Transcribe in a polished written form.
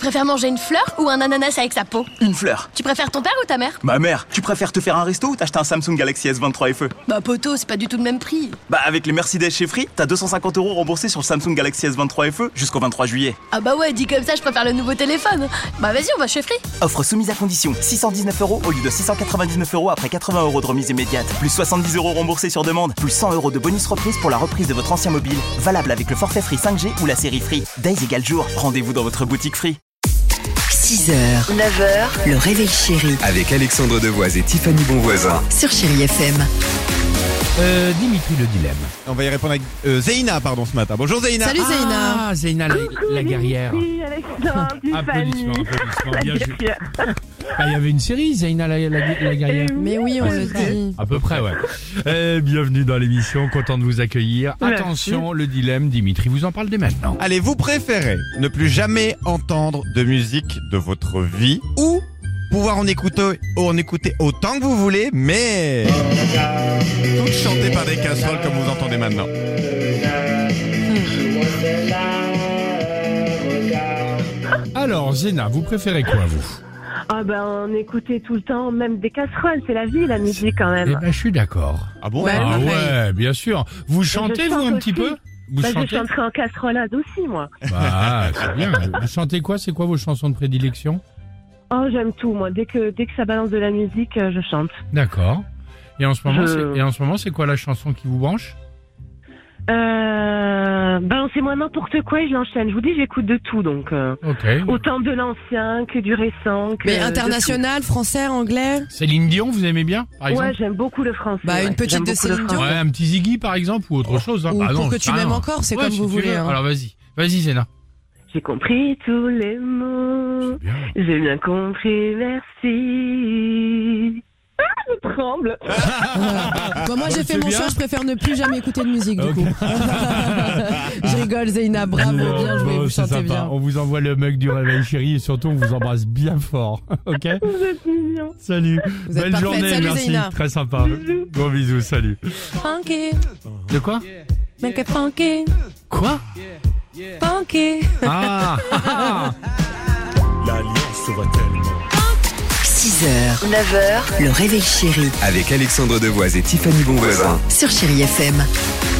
préfères manger une fleur ou un ananas avec sa peau? Une fleur. Tu préfères ton père ou ta mère? Ma mère. Tu préfères te faire un resto ou t'acheter un Samsung Galaxy S23 FE? Bah poto, c'est pas du tout le même prix. Bah avec les Mercedes chez Free, t'as 250 € remboursés sur le Samsung Galaxy S23 FE jusqu'au 23 juillet. Ah bah ouais, dit comme ça, je préfère le nouveau téléphone. Bah vas-y, on va chez Free. Offre soumise à condition. 619 € au lieu de 699 € après 80 € de remise immédiate. Plus 70 € remboursés sur demande. Plus 100 € de bonus reprise pour la reprise de votre ancien mobile. Valable avec le forfait Free 5G ou la série Free. Days égale jour. Rendez-vous dans votre boutique Free. 6h, 9h, le réveil chéri Avec Alexandre Devoise et Tiffany Bonvoisin. sur Chéri FM. Dimitri, le dilemme. On va y répondre avec Zeyna, ce matin. Bonjour Zeyna. Salut Zeyna. Ah, Zeyna, la guerrière. Oui, Alexandre, Applaudissements, La bien joué. guerrière. Il y avait une série, Zeyna, la guerrière. Mais oui, on le dit. À peu près, ouais. Bienvenue dans l'émission, content de vous accueillir. Merci. Attention, le dilemme, Dimitri vous en parle dès maintenant. Allez, vous préférez ne plus jamais entendre de musique de votre vie ou pouvoir en écouter autant que vous voulez, mais toutes chantées par des casseroles comme vous entendez maintenant. Alors, Zeyna, vous préférez quoi, vous? Ah ben, on écoutait tout le temps, même des casseroles, c'est la vie, la musique quand Eh même. ben, je suis d'accord. Ah bon? Ouais. Ah pareil. ouais, bien sûr. Vous chantez, vous, chante un petit aussi. peu? Vous Je chantez? chanterai en casserolade aussi, moi. Bah, c'est bien. Vous chantez quoi? C'est quoi vos chansons de prédilection? Oh, j'aime tout, moi. Dès que ça balance de la musique, je chante. D'accord. Et en ce moment, c'est quoi la chanson qui vous branche? Balancez-moi n'importe quoi et je l'enchaîne. Je vous dis, j'écoute de tout, donc. Ok. Autant de l'ancien que du récent. Que Mais de international, français, anglais. Céline Dion, vous aimez bien, par tout. exemple? Ouais, j'aime beaucoup le français. Bah, une ouais. petite J'aime de beaucoup le Céline français. Dion. Ouais, un petit Ziggy, par exemple, ou autre chose. Hein. Ou Bah pour non, que c'est tu pas m'aimes grave. encore, c'est Ouais, comme si vous tu voulez. veux. Hein. Alors vas-y, Zéna. J'ai compris tous les mots. Bien. J'ai bien compris, merci. Ah, je tremble. Bah, moi, j'ai fait c'est mon bien. choix, je préfère ne plus jamais écouter de musique, du coup. Je rigole, Zeyna, bravo, bien joué, vous c'est chantez sympa. bien. On vous envoie le mug du réveil chéri et surtout on vous embrasse bien fort. Ok? Vous êtes mignons. Salut. Vous êtes Belle parfaite. journée, Salut, merci. Zeyna. Très sympa. Gros bisous, salut. Funky, De quoi? make it funky, Quoi? funky. Ah! 6h, 9h, le réveil chéri Avec Alexandre Devoise et Tiffany Bonvoisin. sur Chéri FM.